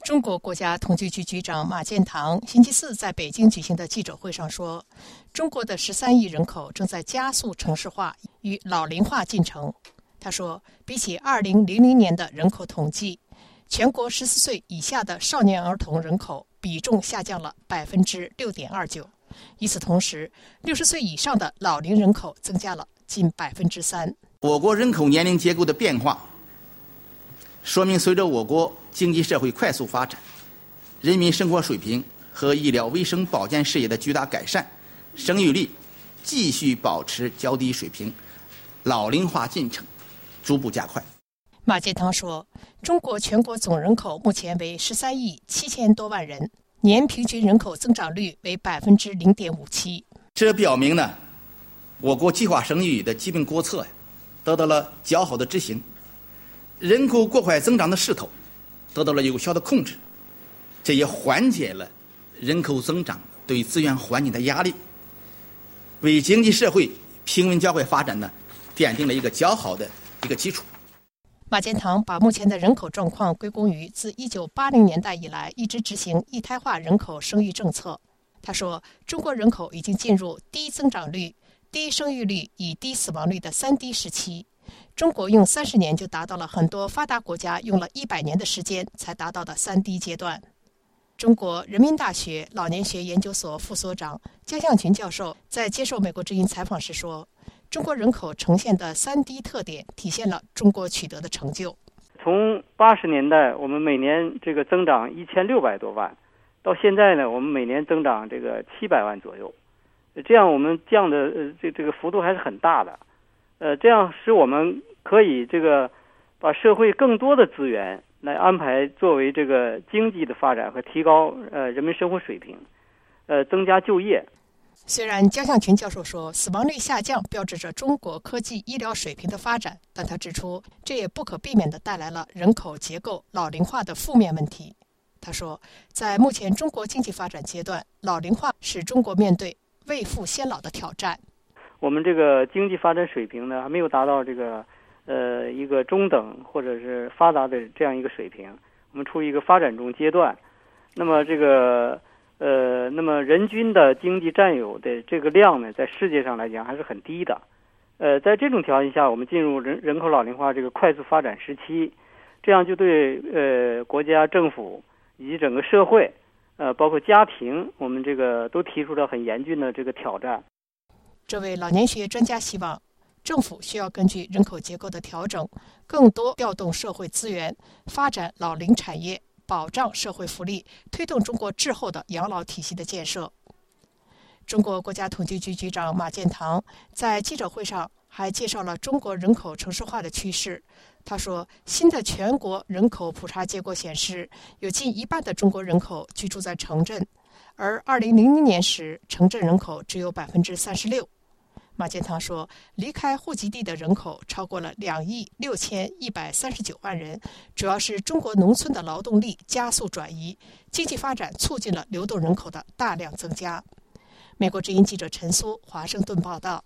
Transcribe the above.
中国国家统计局局长马建堂星期四在北京举行的记者会上说，中国的13亿人口正在加速城市化与老龄化进程。他说，比起2000年的人口统计，全国14岁以下的少年儿童人口比重下降了 6.29%， 与此同时60岁以上的老龄人口增加了近 3%。 我国人口年龄结构的变化说明，随着我国经济社会快速发展，人民生活水平和医疗卫生保健事业的巨大改善，生育率继续保持较低水平，老龄化进程逐步加快。 马建堂说，中国全国总人口目前为13亿7千多万人，年平均人口增长率为 0.57%。 这表明呢，我国计划生育的基本国策得到了较好的执行，人口过快增长的势头得到了有效的控制，这也缓解了人口增长对资源环境的压力，为经济社会平稳较快发展呢奠定了一个较好的一个基础。 马建堂把目前的人口状况归功于自1980年代以来一直执行一胎化人口生育政策。他说，中国人口已经进入低增长率、低生育率与低死亡率的3低时期。中国用30年就达到了很多发达国家用了100年的时间才达到的3低阶段。中国人民大学老年学研究所副所长江向群教授在接受美国之音采访时说，中国人口呈现的3低特点体现了中国取得的成就。 从80年代我们每年这个增长1600多万，到现在呢，我们每年增长这个700万左右，这样我们降的这个幅度还是很大的。这样使我们可以把社会更多的资源来安排作为这个经济的发展和提高人们生活水平，增加就业。 虽然江向群教授说死亡率下降标志着中国科技医疗水平的发展，但他指出这也不可避免地带来了人口结构老龄化的负面问题。他说，在目前中国经济发展阶段，老龄化使中国面对未富先老的挑战。 我们这个经济发展水平呢，还没有达到一个中等或者是发达的这样一个水平，我们处于一个发展中阶段。那么那么人均的经济占有的这个量呢，在世界上来讲还是很低的。在这种条件下，我们进入人口老龄化这个快速发展时期，这样就对国家政府以及整个社会包括家庭，我们都提出了很严峻的这个挑战。 这位老年学专家希望政府需要根据人口结构的调整，更多调动社会资源，发展老龄产业，保障社会福利，推动中国滞后的养老体系的建设。中国国家统计局局长马建堂在记者会上还介绍了中国人口城市化的趋势。他说，新的全国人口普查结果显示，有近一半的中国人口居住在城镇，而2000年时城镇人口只有 36%。马建堂说，离开户籍地的人口超过了2亿6139万人，主要是中国农村的劳动力加速转移，经济发展促进了流动人口的大量增加。美国之音记者陈苏华盛顿报道。